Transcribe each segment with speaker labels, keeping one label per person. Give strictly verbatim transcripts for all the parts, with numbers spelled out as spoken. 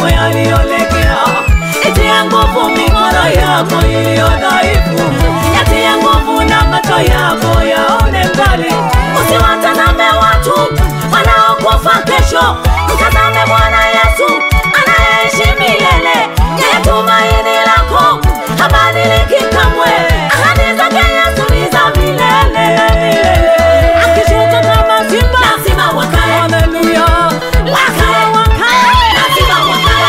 Speaker 1: yako yaliyolegea, itie nguvu mikono yako iliyo dhaifu, yatie nguvu na macho yako yaone mbali. Usiwatazame watu wanaokufa kesho, mtazame Bwana Yesu anayeishi milele. Yeye tumaini lako, habadiliki kamwe. Ahadi zake Yesu ni za milele milele. Akishuka kama simba, lazima wakae. Hallelujah. Lazima wakae. Lazima wakae.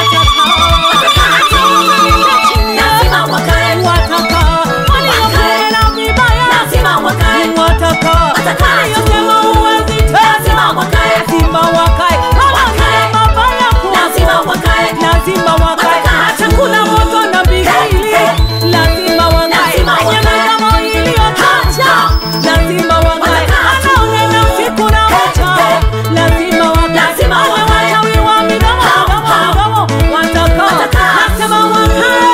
Speaker 1: Lazima wakae. Wataka. Wakae na vibaya. Lazima wakae. Wataka. Wataka. Yosema uwezi tena. Lazima wakae. Lazima wakae. Wakae mabaya kwa. Lazima wakae. Lazima wakae. Hata kuna moto na bigili. Lazima wakae. Nyama kama iliyotacha. Lazima wakae. Anaone na siku na mocha. Lazima wakae. Lazima wakae. Wachawi wa midomo. Wataka. Lazima wakae.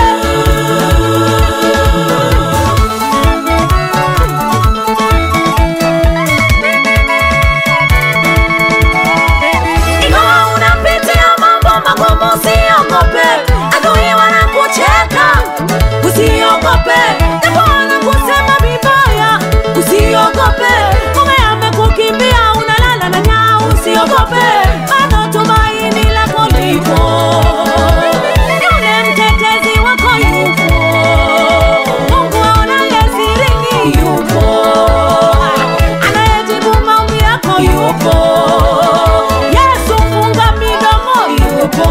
Speaker 1: Ingawa unapitia mambo magumu, usiogope. Adui wanakucheka, usiogope. Japo wanakusema vibaya, usiogope. Mume amekukimbia, unalala na nyao, usiogope. Bado tumaini lako lipo. Yule mtetezi wako yupo. Mungu aonaye sirini yupo. Anayejibu maombi yako yupo. Yesu funga midomo yupo.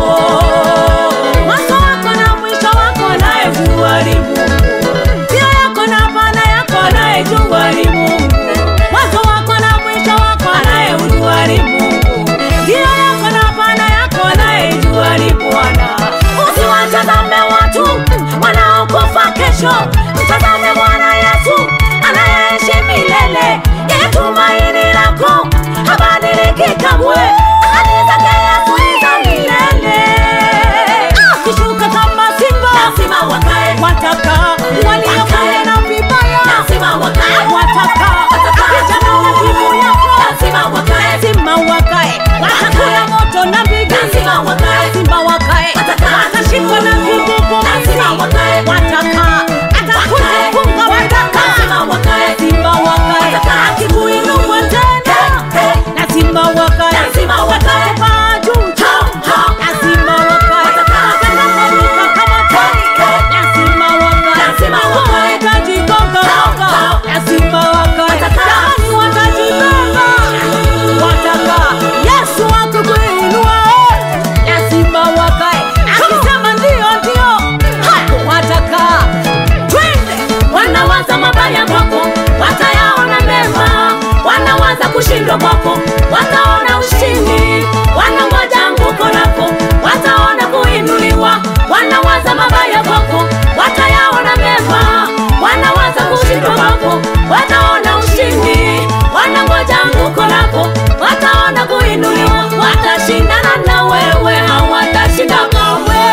Speaker 1: Mwanzo wako na mwisho wako anayejua ni Mungu. Pia yako na pana yako anayejua ni Mungu. Mwanzo wako na mwisho wako anayejua ni Mungu. Pia yako na pana yako anayejua ni Bwana. Usiwatazame watu wanaokufa kesho, mtazame Bwana Yesu anayeishi milele. Yeye tumaini lako, habadiliki kamwe. Ahadi zake Yesu ni za milele. Akishuka kama simba, lazima wakae. Wataka. Waliokuwa na vibaya, lazima wakae. Wataka. Akija na majibu yako, lazima wakae. Lazima wakae. Watakula moto na bigi, lazima wakae. Lazima wakae. Watashikwa na vibubu, lazima wakae. Wataka. Atakufunga, wataka. Lazima wakae. Lazima wakae. Akikuinua tena, lazima wakae. Lazima wakae. Juu lazima wakae. Atakaporuka kama tai, lazima wakae. Lazima wakae. Watajigonga, lazima wakae. Jamani watajibeba, wataka. Yesu akukuinua, lazima wakae. Akisema ndio ndio, hapo wataka. Twende. Wanawaza mabaya kwako, watayaona mema. Wanawaza kushindwa kwako, wataona ushindi. Wanangoja anguko lako, wataona kuinuliwa. Wanawaza mabaya kwako, watayaona mema. Wanawaza kushindwa kwako, wataona ushindi. Wanangoja anguko lako, wataona kuinuliwa. Watashindana na wewe, hawatashinda kamwe.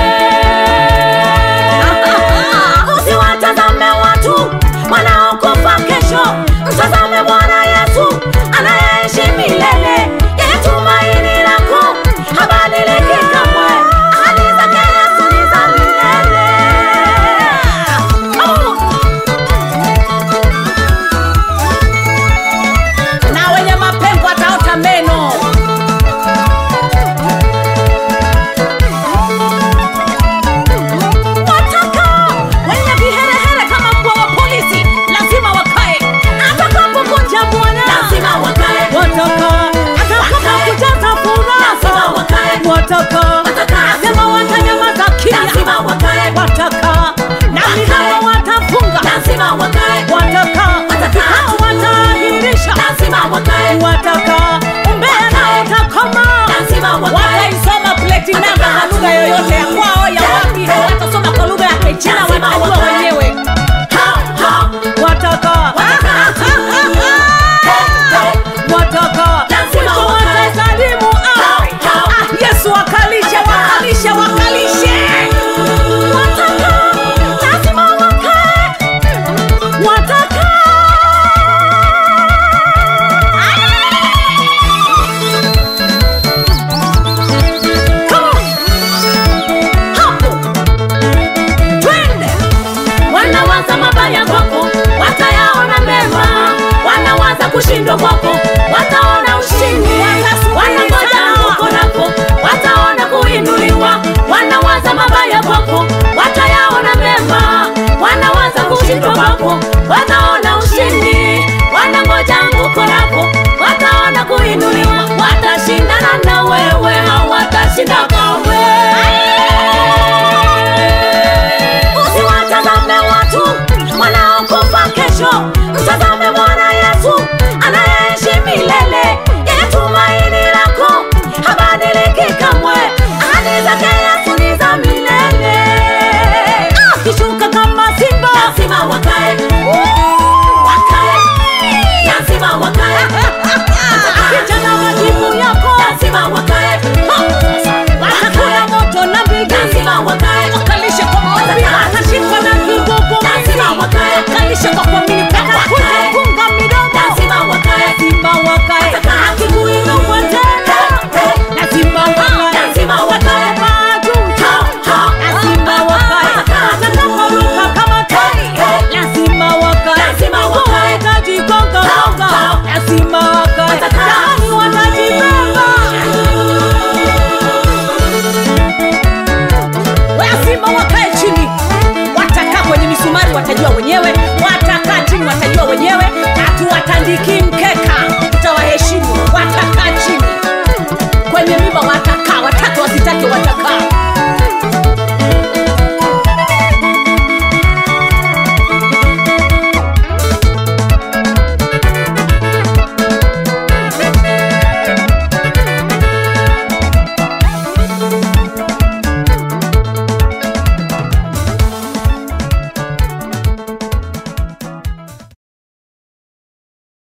Speaker 1: Usiwatazame watu wanaokufa kesho, mtazame Bwana Yesu anayeishi milele. Yeye tumaini lako, habadiliki kamwe. Ahadi zake Yesu ni za milele. Oh! Na wenye mapengo ataota meno. Wataka. Wenye viherehere kama mbwa wa polisi, lazima wakae. Atakapokuja Bwana, lazima wakae. Wataka. Atakapokuja Safura, lazima wakae. Wataka. Asema watanyamaza kimya, lazima wakae. Wataka. Na milango watafunga, lazima wakae. Wataka. Hao wataahirisha, lazima wakae. Wataka. Umbea nao utakoma, lazima wakae. Wataisoma plate namba na lugha yoyote ya kwao ya wapi, watasoma kwa lugha ya Kichina, watajua wenyewe. Wataka. Wataka. Watasalimu. Yesu wakalisha, wakalisha, wakalishe. Wataka. kushindwa kwako, wataona ushindi. Wanangoja anguko lako, wataona kuinuliwa. Wanawaza mabaya kwako, watayaona mema. Wanawaza kushindwa kwako, wataona ushindi. Wanangoja anguko lako, wataona kuinuliwa. Watashindana na wewe, hawatashinda kamwe. Usiwatazame watu wanaokufa kesho, mtazame Bwana Yesu anayeishi milele. Yeye tumaini lako, habadiliki kamwe. Ahadi zake Yesu ni za milele. Akishuka kama simba, lazima wakae, wakae, lazima wakae. Akija na majibu yako, lazima wakae. Watakula moto na mbigi, lazima wakae. Wakalishe kwa maombi, watashikwa na kigugu, lazima wakae. Wakalishe kwa kuamini kwako, kufunga midomo, lazima wakae. Lazima wakae. Akikuinua tena, lazima wakae. Lazima wakae. Lazima wakae. Atakaporuka kama tai, lazima wakae. Lazima wakae. Watajigonga gonga, lazima wakae. Yaani watajibeba. Lazima wakae chini. Watakaa kwenye misumari watajua wenyewe, watakaa chini watajua wenyewe. Hatuwatandiki